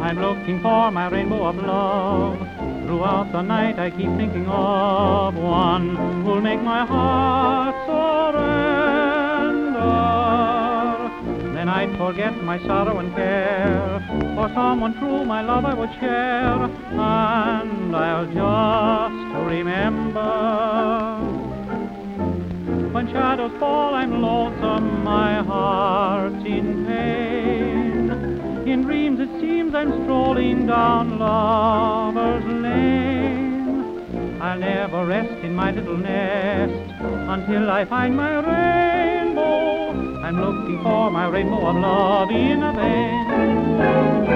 I'm looking for my rainbow of love. Throughout the night I keep thinking of one who'll make my heart surrender. Then I'd forget my sorrow and care. For someone true my love I would share. And I'll just remember. When shadows fall I'm lonesome, my heart's in pain. In dreams it seems I'm strolling down Lover's Lane. I'll never rest in my little nest until I find my rainbow. I'm looking for my rainbow of love in vain.